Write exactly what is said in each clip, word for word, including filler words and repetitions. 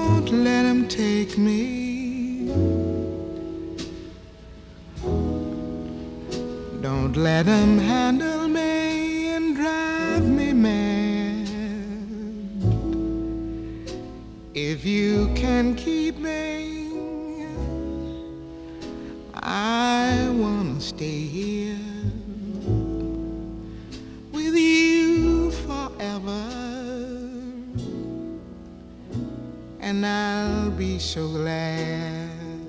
Don't let him take me. Don't let him handle me and drive me mad. If you can keep me, I wanna stay here with you forever, and I'll be so glad.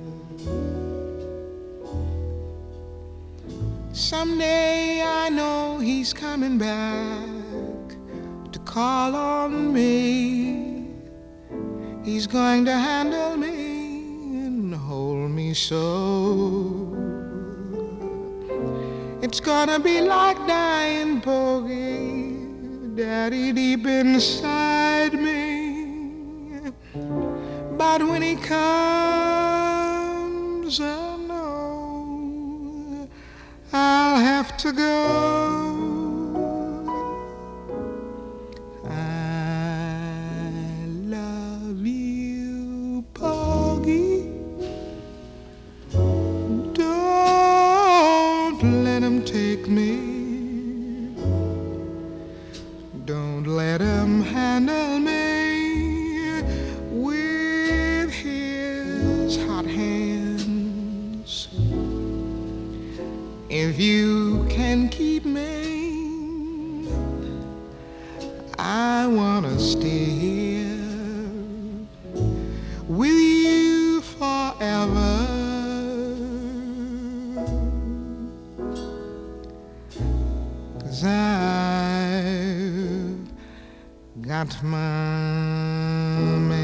Someday I know he's coming back to call on me. He's going to handle me and hold me so. It's gonna be like dying, Bogey, Daddy, deep inside me. But when he comes, I know I'll have to go. I love you, Porgy. Don't let him take me. Don't let him handle me with his hot hands. If you can keep me, I wanna stay here with you forever. 'Cause I've got my man.